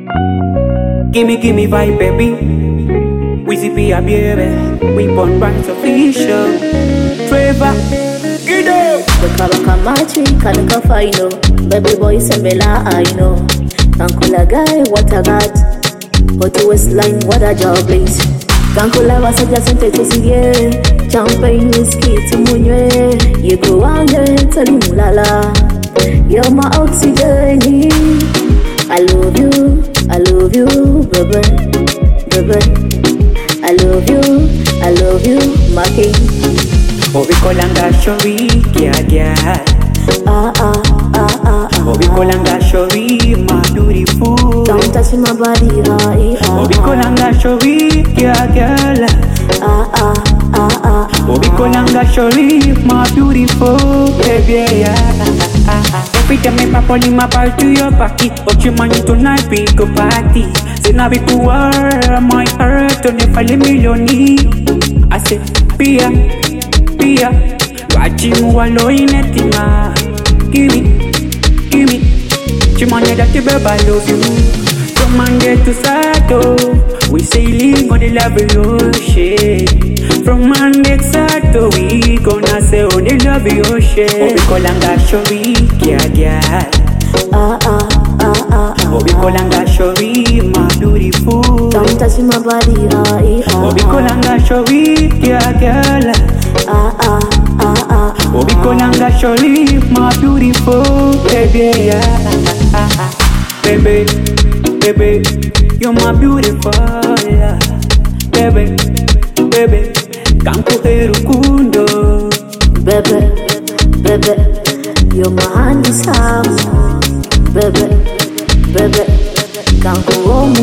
Gimme vibe, baby. Wizzy be a baby. We born bands official. Trevor, get up. Baka machi kanika faino. Baby boy sembela I know. Kankula guy what I got. Hot waistline what a job please. Kankula wasaja sente tusiye. Champagne whiskey tumunywe. You go out there talimulala. You're my oxygen. I love you, baby, baby. I love you, my king. Obi kolanga shori, yeah. Obi kolanga shori, my beautiful. Don't touch my body, Obi kolanga shori, yeah. Obi kolanga shori, my beautiful, baby, yeah. Every time I pop in my bar to your party, but you money tonight we go party. Say now we go my heart on the fall million. I say, Pia, watching wallow in a tima. Give me, she money that the baby I love you. From Monday to Saturday, we sailing on the love ocean. From Monday to Saturday, we gonna sail on the love ocean. Obi kolanga shori, yeah. Obi kolanga shori, my beautiful. Don't touch my body, Obi kolanga shori, yeah. Obi kolanga shori, my beautiful, baby, yeah. Baby, you're my beautiful, yeah. Baby, kanku erukundo. Baby, you're my handsome. Baby, kanku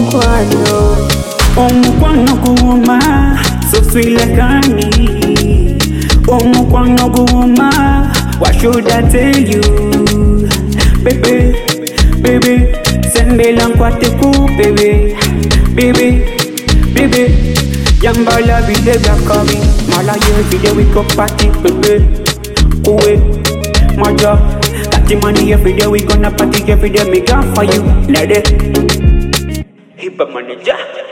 Omukwano kuuma, so sweet like honey. Omukwano kuuma, what should I tell you? Baby, send me lankwate ku, baby. Yamba la video coming. Mala ye video we go party, baby. Kuwe, maja. Got money every day we gonna party every day. Make up for you, lady. Hip hop manager.